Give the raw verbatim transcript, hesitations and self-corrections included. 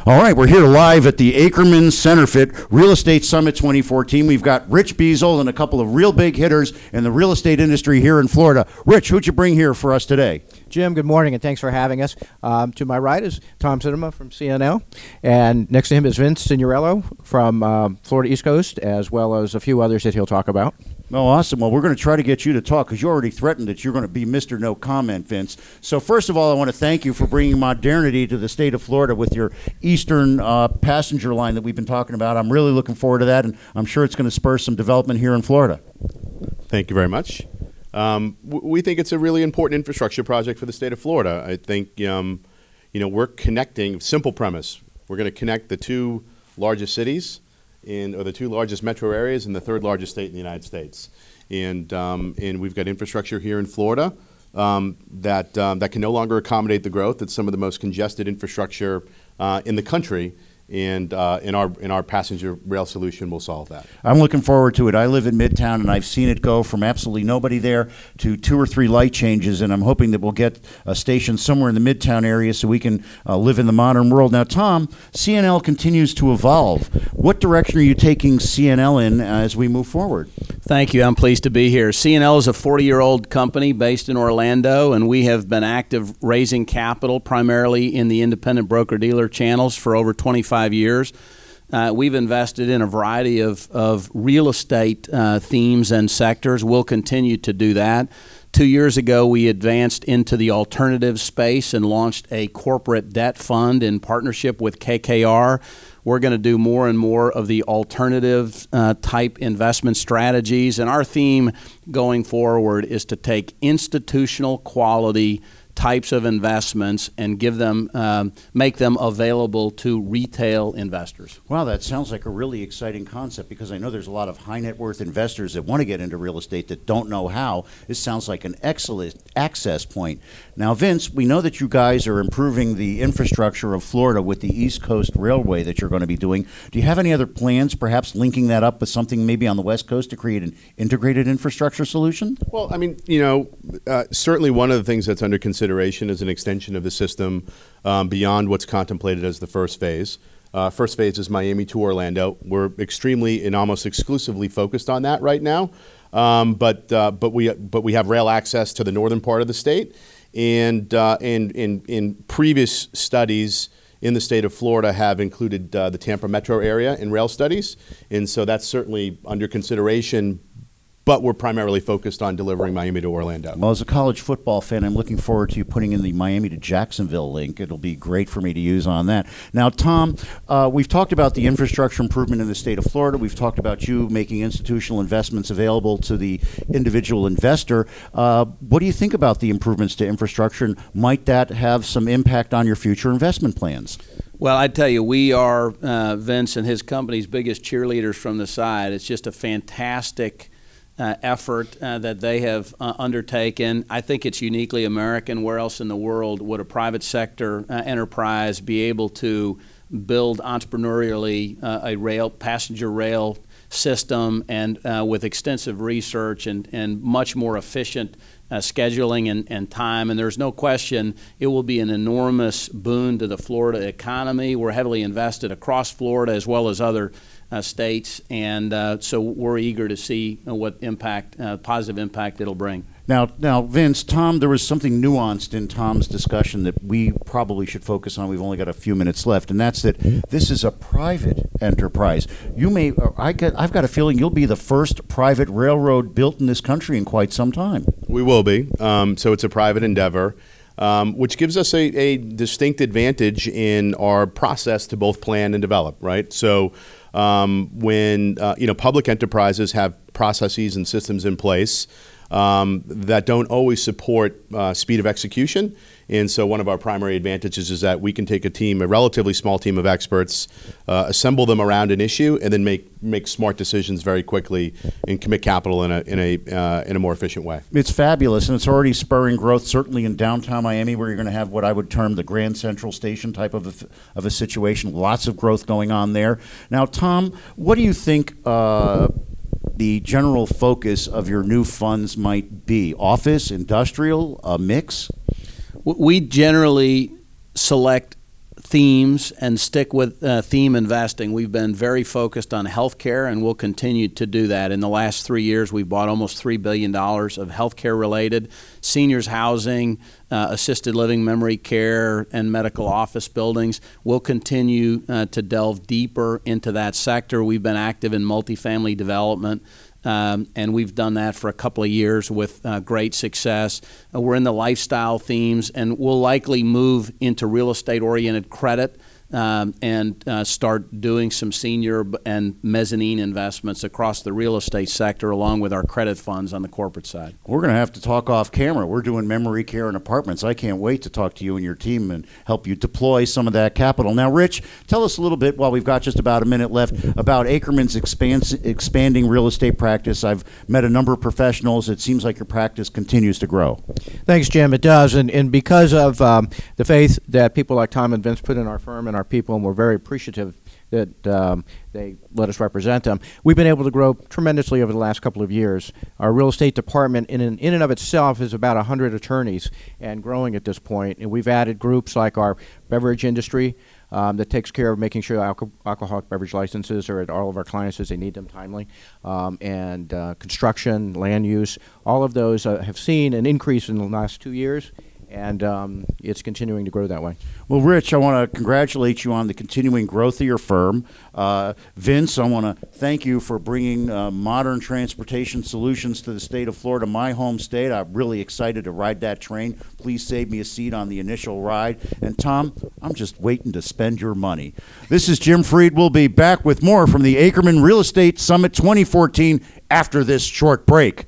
All right, we're here live at the Ackerman CenterFit Real Estate Summit twenty fourteen. We've got Rich Beazle and a couple of real big hitters in the real estate industry here in Florida. Rich, who'd you bring here for us today? Jim, good morning, and thanks for having us. Um, to my right is Tom Cinema from C N L, and next to him is Vince Signorello from um, Florida East Coast, as well as a few others that he'll talk about. Oh, awesome. Well, we're going to try to get you to talk because you already threatened that you're going to be Mister No Comment, Vince. So first of all, I want to thank you for bringing modernity to the state of Florida with your Eastern uh, passenger line that we've been talking about. I'm really looking forward to that, and I'm sure it's going to spur some development here in Florida. Thank you very much. Um, w- we think it's a really important infrastructure project for the state of Florida. I think, um, you know, we're connecting, simple premise, we're going to connect the two largest cities in, or the two largest metro areas and the third largest state in the United States. And, um, and we've got infrastructure here in Florida um, that, um, that can no longer accommodate the growth. It's some of the most congested infrastructure uh, in the country. And uh, in our in our passenger rail solution, we'll solve that. I'm looking forward to it. I live in Midtown, and I've seen it go from absolutely nobody there to two or three light changes, and I'm hoping that we'll get a station somewhere in the Midtown area so we can uh, live in the modern world. Now, Tom, C N L continues to evolve. What direction are you taking C N L in uh, as we move forward? Thank you. I'm pleased to be here. C N L is a forty-year-old company based in Orlando, and we have been active raising capital primarily in the independent broker-dealer channels for over twenty-five years. Uh, we've invested in a variety of, of real estate uh, themes and sectors. We'll continue to do that. Two years ago, we advanced into the alternative space and launched a corporate debt fund in partnership with K K R. We're going to do more and more of the alternative uh, type investment strategies. And our theme going forward is to take institutional quality types of investments and give them, um, make them available to retail investors. Wow, that sounds like a really exciting concept because I know there's a lot of high net worth investors that want to get into real estate that don't know how. This sounds like an excellent access point. Now, Vince, we know that you guys are improving the infrastructure of Florida with the East Coast Railway that you're going to be doing. Do you have any other plans, perhaps linking that up with something maybe on the West Coast to create an integrated infrastructure solution? Well, I mean, you know, uh, certainly one of the things that's under consideration is an extension of the system um, beyond what's contemplated as the first phase. Uh, first phase is Miami to Orlando. We're extremely and almost exclusively focused on that right now, um, but uh, but we but we have rail access to the northern part of the state, and uh, and in in previous studies in the state of Florida have included uh, the Tampa metro area in rail studies, and so that's certainly under consideration. But we're primarily focused on delivering Miami to Orlando. Well, as a college football fan, I'm looking forward to you putting in the Miami to Jacksonville link. It'll be great for me to use on that. Now, Tom, uh, we've talked about the infrastructure improvement in the state of Florida. We've talked about you making institutional investments available to the individual investor. Uh, what do you think about the improvements to infrastructure, and might that have some impact on your future investment plans? Well, I tell you, we are uh, Vince and his company's biggest cheerleaders from the side. It's just a fantastic Uh, effort uh, that they have uh, undertaken. I think it's uniquely American. Where else in the world would a private sector uh, enterprise be able to build entrepreneurially uh, a rail passenger rail system and uh, with extensive research and, and much more efficient uh, scheduling and, and time? And there's no question it will be an enormous boon to the Florida economy. We're heavily invested across Florida as well as other Uh, states, and uh, so we're eager to see uh, what impact, uh, positive impact it'll bring. Now, now, Vince, Tom, there was something nuanced in Tom's discussion that we probably should focus on. We've only got a few minutes left, and that's that this is a private enterprise. You may, I get, I've got a feeling you'll be the first private railroad built in this country in quite some time. We will be. Um, so it's a private endeavor, um, which gives us a, a distinct advantage in our process to both plan and develop, right? So um, when, uh, you know, public enterprises have processes and systems in place Um, that don't always support uh, speed of execution. And so one of our primary advantages is that we can take a team, a relatively small team of experts, uh, assemble them around an issue, and then make make smart decisions very quickly and commit capital in a in a uh, in a more efficient way. It's fabulous, and it's already spurring growth, certainly in downtown Miami, where you're going to have what I would term the Grand Central Station type of a, of a situation. Lots of growth going on there. Now, Tom, what do you think uh, the general focus of your new funds might be? Office, industrial, a mix? We generally select themes and stick with uh, theme investing. We've been very focused on healthcare, and we'll continue to do that. In the last three years, we've bought almost three billion dollars of healthcare-related, seniors housing, uh, assisted living, memory care, and medical office buildings. We'll continue uh, to delve deeper into that sector. We've been active in multifamily development. Um, and we've done that for a couple of years with uh, great success. Uh, we're in the lifestyle themes, and we'll likely move into real estate-oriented credit um, and uh, start doing some senior and mezzanine investments across the real estate sector, along with our credit funds on the corporate side. We're going to have to talk off camera. We're doing memory care and apartments. I can't wait to talk to you and your team and help you deploy some of that capital. Now, Rich, tell us a little bit, while we've got just about a minute left, about Akerman's expans- expanding real estate practice. I've met a number of professionals. It seems like your practice continues to grow. Thanks, Jim. It does, and, and because of um, the faith that people like Tom and Vince put in our firm and our people, and we're very appreciative that um, they let us represent them. We've been able to grow tremendously over the last couple of years. Our real estate department in, in and of itself is about one hundred attorneys and growing at this point. And we've added groups like our beverage industry um, that takes care of making sure alco- alcoholic beverage licenses are at all of our clients as they need them timely. Um, and uh, construction, land use, all of those uh, have seen an increase in the last two years. And um, it's continuing to grow that way. Well, Rich, I want to congratulate you on the continuing growth of your firm. Uh, Vince, I want to thank you for bringing uh, modern transportation solutions to the state of Florida, my home state. I'm really excited to ride that train. Please save me a seat on the initial ride. And Tom, I'm just waiting to spend your money. This is Jim Freed. We'll be back with more from the Akerman Real Estate Summit twenty fourteen after this short break.